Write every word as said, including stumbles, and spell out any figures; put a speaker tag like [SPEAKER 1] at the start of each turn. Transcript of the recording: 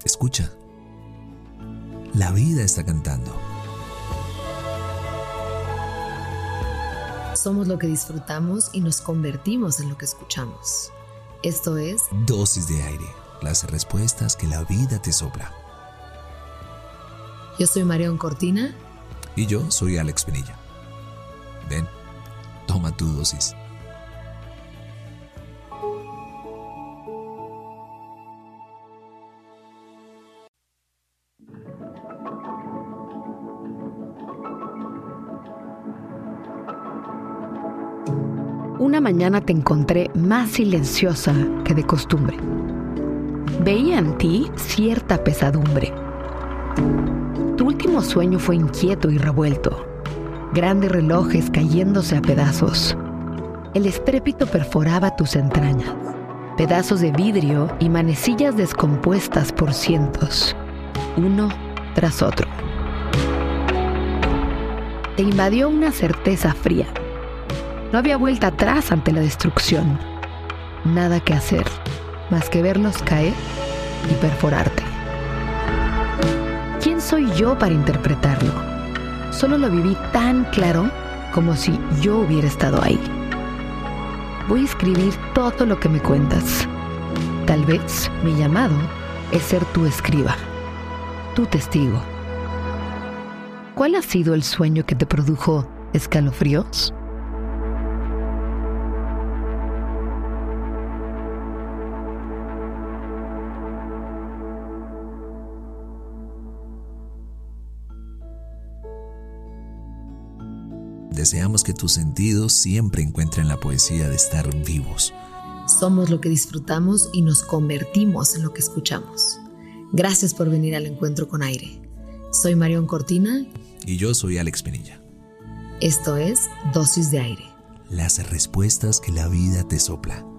[SPEAKER 1] Escucha. La vida está cantando.
[SPEAKER 2] Somos lo que disfrutamos y nos convertimos en lo que escuchamos. Esto es
[SPEAKER 1] Dosis de aire, las respuestas que la vida te sopla.
[SPEAKER 2] Yo soy Marión Cortina.
[SPEAKER 1] Y yo soy Alex Pinilla. Ven, toma tu dosis.
[SPEAKER 3] Una mañana te encontré más silenciosa que de costumbre. Veía en ti cierta pesadumbre. Tu último sueño fue inquieto y revuelto. Grandes relojes cayéndose a pedazos. El estrépito perforaba tus entrañas. Pedazos de vidrio y manecillas descompuestas por cientos, uno tras otro. Te invadió una certeza fría. No había vuelta atrás ante la destrucción. Nada que hacer, más que verlos caer y perforarte. ¿Quién soy yo para interpretarlo? Solo lo viví tan claro como si yo hubiera estado ahí. Voy a escribir todo lo que me cuentas. Tal vez mi llamado es ser tu escriba, tu testigo. ¿Cuál ha sido el sueño que te produjo escalofríos?
[SPEAKER 1] Deseamos que tus sentidos siempre encuentren la poesía de estar vivos.
[SPEAKER 2] Somos lo que disfrutamos y nos convertimos en lo que escuchamos. Gracias por venir al encuentro con aire. Soy Marión Cortina.
[SPEAKER 1] Y yo soy Alex Pinilla.
[SPEAKER 2] Esto es Dosis de Aire.
[SPEAKER 1] Las respuestas que la vida te sopla.